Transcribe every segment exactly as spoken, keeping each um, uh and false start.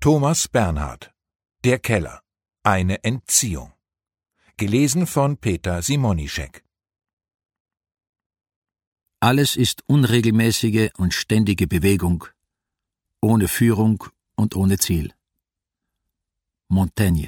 Thomas Bernhard. Der Keller. Eine Entziehung. Gelesen von Peter Simonischek. Alles ist unregelmäßige und ständige Bewegung, ohne Führung und ohne Ziel. Montaigne.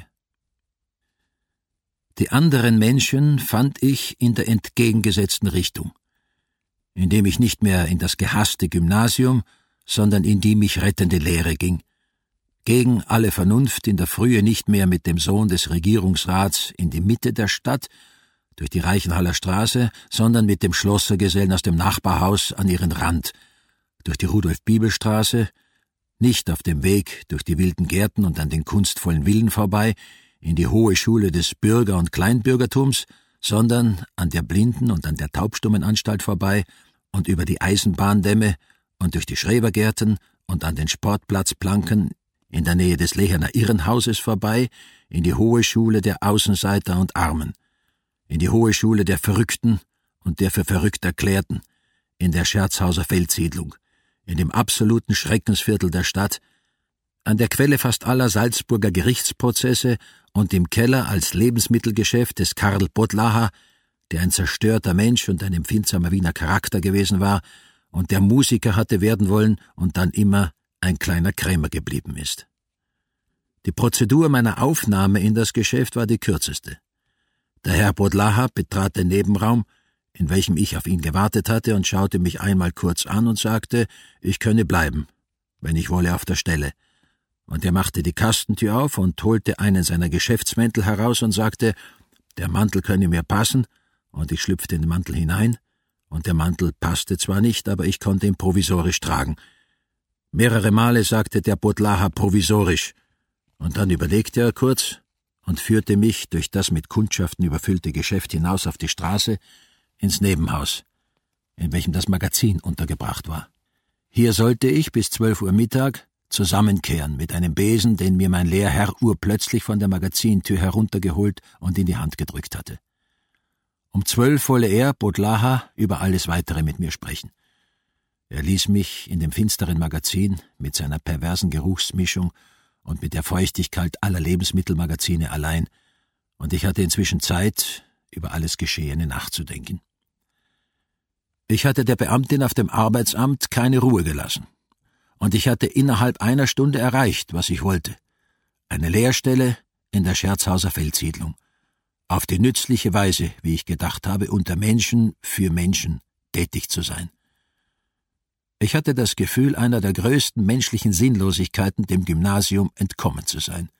Die anderen Menschen fand ich in der entgegengesetzten Richtung, indem ich nicht mehr in das gehasste Gymnasium, sondern in die mich rettende Lehre ging, gegen alle Vernunft in der Frühe nicht mehr mit dem Sohn des Regierungsrats in die Mitte der Stadt, durch die Reichenhaller Straße, sondern mit dem Schlossergesellen aus dem Nachbarhaus an ihren Rand, durch die Rudolf-Bibel-Straße, nicht auf dem Weg durch die wilden Gärten und an den kunstvollen Villen vorbei, in die hohe Schule des Bürger- und Kleinbürgertums, sondern an der Blinden- und an der Taubstummenanstalt vorbei und über die Eisenbahndämme und durch die Schrebergärten und an den Sportplatzplanken in der Nähe des Leherner Irrenhauses vorbei, in die hohe Schule der Außenseiter und Armen, in die hohe Schule der Verrückten und der für verrückt Erklärten, in der Scherzhauser Feldsiedlung, in dem absoluten Schreckensviertel der Stadt, an der Quelle fast aller Salzburger Gerichtsprozesse und im Keller als Lebensmittelgeschäft des Karl Bodlacher, der ein zerstörter Mensch und ein empfindsamer Wiener Charakter gewesen war und der Musiker hatte werden wollen und dann immer ein kleiner Krämer geblieben ist. Die Prozedur meiner Aufnahme in das Geschäft war die kürzeste. Der Herr Bodlacher betrat den Nebenraum, in welchem ich auf ihn gewartet hatte, und schaute mich einmal kurz an und sagte, ich könne bleiben, wenn ich wolle auf der Stelle. Und er machte die Kastentür auf und holte einen seiner Geschäftsmäntel heraus und sagte, der Mantel könne mir passen, und ich schlüpfte in den Mantel hinein, und der Mantel passte zwar nicht, aber ich konnte ihn provisorisch tragen. Mehrere Male sagte der Bodlacher provisorisch, und dann überlegte er kurz und führte mich durch das mit Kundschaften überfüllte Geschäft hinaus auf die Straße ins Nebenhaus, in welchem das Magazin untergebracht war. Hier sollte ich bis zwölf Uhr Mittag zusammenkehren mit einem Besen, den mir mein Lehrherr urplötzlich von der Magazintür heruntergeholt und in die Hand gedrückt hatte. Um zwölf wolle er, Bodlacher, über alles Weitere mit mir sprechen. Er ließ mich in dem finsteren Magazin mit seiner perversen Geruchsmischung und mit der Feuchtigkeit aller Lebensmittelmagazine allein, und ich hatte inzwischen Zeit, über alles Geschehene nachzudenken. Ich hatte der Beamtin auf dem Arbeitsamt keine Ruhe gelassen, und ich hatte innerhalb einer Stunde erreicht, was ich wollte: eine Lehrstelle in der Scherzhauser Feldsiedlung, auf die nützliche Weise, wie ich gedacht habe, unter Menschen für Menschen tätig zu sein. Ich hatte das Gefühl, einer der größten menschlichen Sinnlosigkeiten, dem Gymnasium, entkommen zu sein.